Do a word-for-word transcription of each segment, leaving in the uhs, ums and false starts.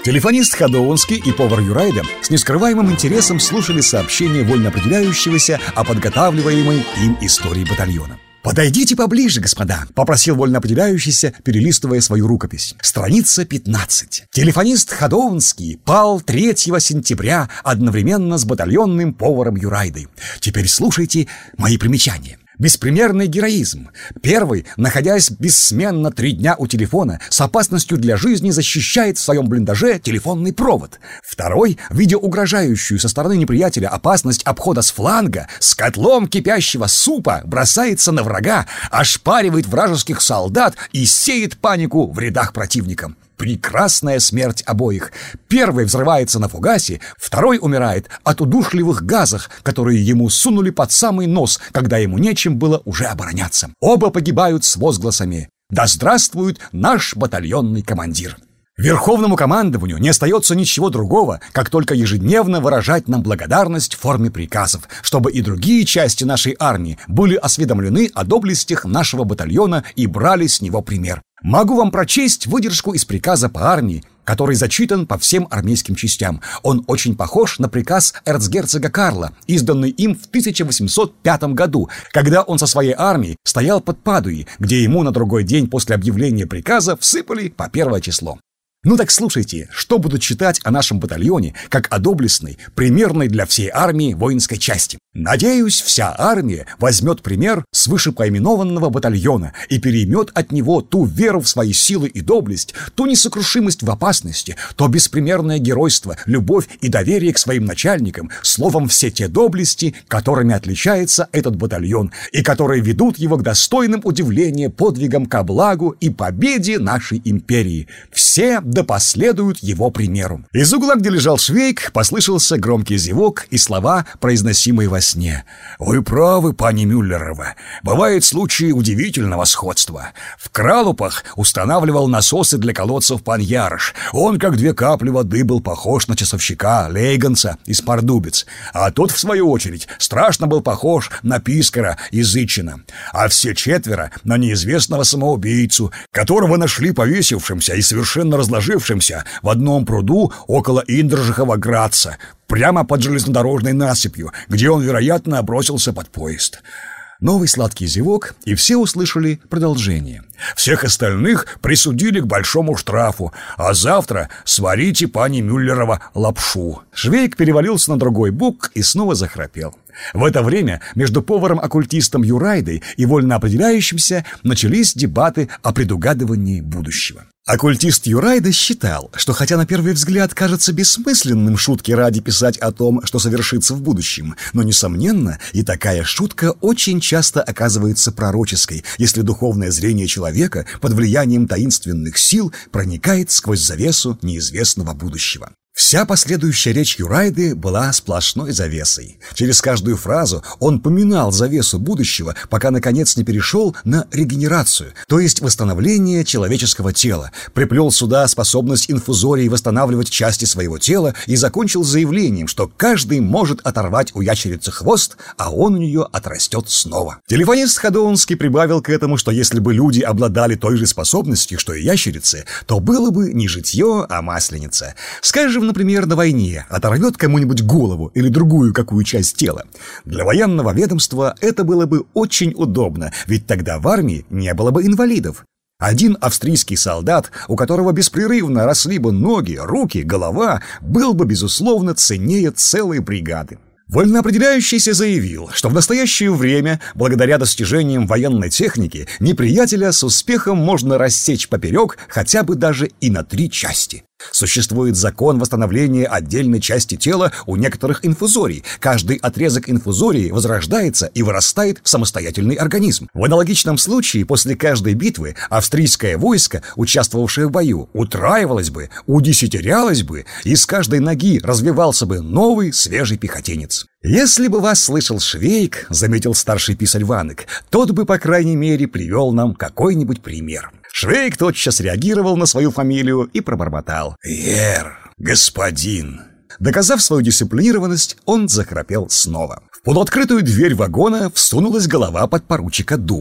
Телефонист Ходоунский и повар Юрайда с нескрываемым интересом слушали сообщение вольно определяющегося о подготавливаемой им истории батальона. «Подойдите поближе, господа», — попросил вольно определяющийся, перелистывая свою рукопись. Страница пятнадцать. Телефонист Ходоунский пал третьего сентября одновременно с батальонным поваром Юрайдой. Теперь слушайте мои примечания. Беспримерный героизм. Первый, находясь бессменно три дня у телефона, с опасностью для жизни защищает в своем блиндаже телефонный провод. Второй, видя угрожающую со стороны неприятеля опасность обхода с фланга, с котлом кипящего супа бросается на врага, ошпаривает вражеских солдат и сеет панику в рядах противника. Прекрасная смерть обоих. Первый взрывается на фугасе, второй умирает от удушливых газов, которые ему сунули под самый нос, когда ему нечем было уже обороняться. Оба погибают с возгласами «Да здравствует наш батальонный командир!». Верховному командованию не остается ничего другого, как только ежедневно выражать нам благодарность в форме приказов, чтобы и другие части нашей армии были осведомлены о доблестях нашего батальона и брали с него пример. Могу вам прочесть выдержку из приказа по армии, который зачитан по всем армейским частям. Он очень похож на приказ эрцгерцога Карла, изданный им в тысяча восемьсот пятом году, когда он со своей армией стоял под Падуей, где ему на другой день после объявления приказа всыпали по первое число. Ну так слушайте, что буду читать о нашем батальоне, как о доблестной, примерной для всей армии воинской части. Надеюсь, вся армия возьмет пример с вышепоименованного батальона и переймет от него ту веру в свои силы и доблесть, ту несокрушимость в опасности, то беспримерное геройство, любовь и доверие к своим начальникам, словом, все те доблести, которыми отличается этот батальон и которые ведут его к достойным удивления подвигам ко благу и победе нашей империи. Все да последуют его примеру. Из угла, где лежал Швейк, послышался громкий зевок и слова, произносимые во сне. «Вы правы, пани Мюллерова. Бывают случаи удивительного сходства. В Кралупах устанавливал насосы для колодцев пан Ярош. Он, как две капли воды, был похож на часовщика Лейганца из Пардубиц. А тот, в свою очередь, страшно был похож на Пискара из Итчина. А все четверо на неизвестного самоубийцу, которого нашли повесившимся и совершенно разложившимся в одном пруду около Индржихова Градца, прямо под железнодорожной насыпью, где он, вероятно, бросился под поезд». Новый сладкий зевок, и все услышали продолжение. «Всех остальных присудили к большому штрафу, а завтра сварите, пани Мюллерова, лапшу». Швейк перевалился на другой бок и снова захрапел. В это время между поваром-оккультистом Юрайдой и вольно определяющимся начались дебаты о предугадывании будущего. Оккультист Юрайда считал, что хотя на первый взгляд кажется бессмысленным шутки ради писать о том, что совершится в будущем, но, несомненно, и такая шутка очень часто оказывается пророческой, если духовное зрение человека под влиянием таинственных сил проникает сквозь завесу неизвестного будущего. Вся последующая речь Юрайды была сплошной завесой. Через каждую фразу он поминал завесу будущего, пока наконец не перешел на регенерацию, то есть восстановление человеческого тела, приплел сюда способность инфузории восстанавливать части своего тела и закончил заявлением, что каждый может оторвать у ящерицы хвост, а он у нее отрастет снова. Телефонист Ходоунский прибавил к этому, что если бы люди обладали той же способностью, что и ящерицы, то было бы не житье, а масленица. Скажем, например, на войне оторвет кому-нибудь голову или другую какую часть тела. Для военного ведомства это было бы очень удобно, ведь тогда в армии не было бы инвалидов. Один австрийский солдат, у которого беспрерывно росли бы ноги, руки, голова, был бы, безусловно, ценнее целой бригады. Вольноопределяющийся заявил, что в настоящее время, благодаря достижениям военной техники, неприятеля с успехом можно рассечь поперек хотя бы даже и на три части. Существует закон восстановления отдельной части тела у некоторых инфузорий. Каждый отрезок инфузории возрождается и вырастает в самостоятельный организм. В аналогичном случае после каждой битвы австрийское войско, участвовавшее в бою, утраивалось бы, удесятерялось бы, и с каждой ноги развивался бы новый свежий пехотинец. «Если бы вас слышал Швейк, — заметил старший писарь Ванек, — тот бы, по крайней мере, привел нам какой-нибудь пример». Швейк тотчас реагировал на свою фамилию и пробормотал: «Ер, господин». Доказав свою дисциплинированность, он захрапел снова. В полуоткрытую дверь вагона всунулась голова подпоручика Дуба.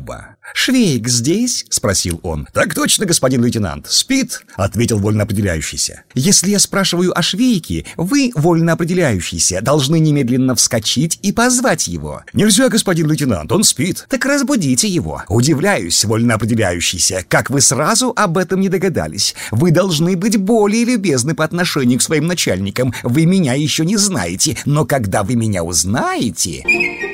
«Швейк здесь?» — спросил он. «Так точно, господин лейтенант. Спит», — ответил вольноопределяющийся. «Если я спрашиваю о Швейке, вы, вольноопределяющийся, должны немедленно вскочить и позвать его». «Нельзя, господин лейтенант, он спит». «Так разбудите его». «Удивляюсь, вольноопределяющийся, как вы сразу об этом не догадались. Вы должны быть более любезны по отношению к своим начальникам. Вы меня еще не знаете, но когда вы меня узнаете...»